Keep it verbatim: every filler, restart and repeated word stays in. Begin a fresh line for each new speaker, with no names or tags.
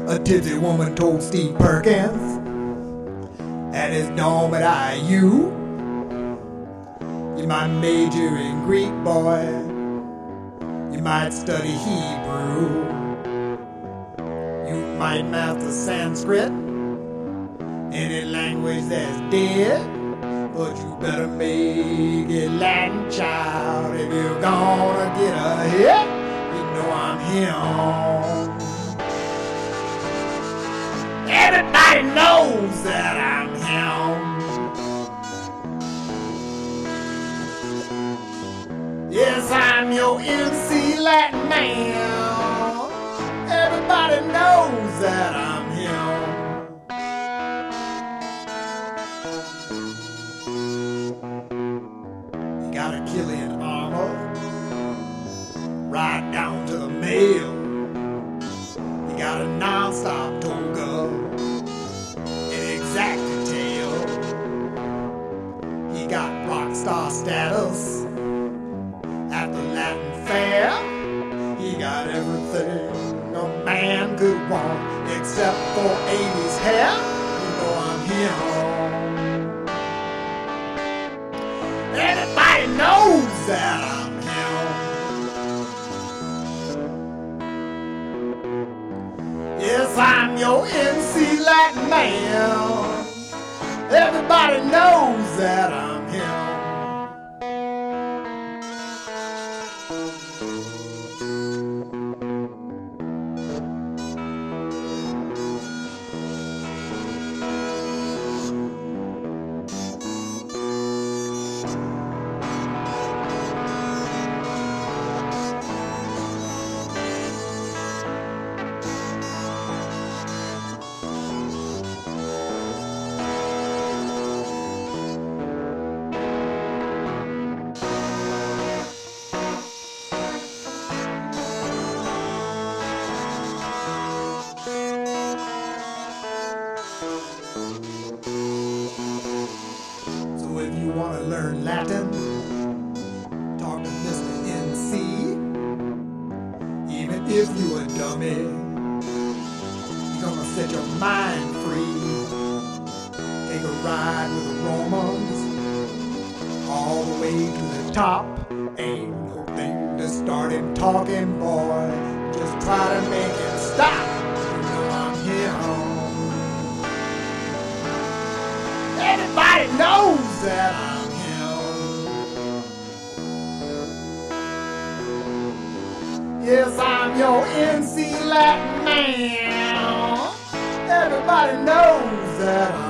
A tipsy woman told Steve Perkins at his dorm at I U, you might major in Greek, boy. You might study Hebrew. You might master Sanskrit, any language that's dead. But you better make it Latin, child. If you're gonna get ahead, you know I'm him. Everybody knows that I'm him. Yes, I'm your M C Latin man. Everybody knows that I'm him. You got a Killian armor, right down to the mail. You got a non-stop toga, an exact detail. He got rock star status at the Latin fair. He got everything a man could want except for eighties hair. You know I'm him. Everybody knows that I'm him. Yes, I'm your M C Latin man. Everybody knows that I'm him. So if you want to learn Latin, talk to Mister N C. Even if you a dummy, you're gonna set your mind free. Take a ride with the Romans all the way to the top. Ain't no thing to start him talking, boy. Just try to make him stop. You know I'm him. Everybody knows that I'm him. Yes, I'm your M C Latin man. Everybody knows that I'm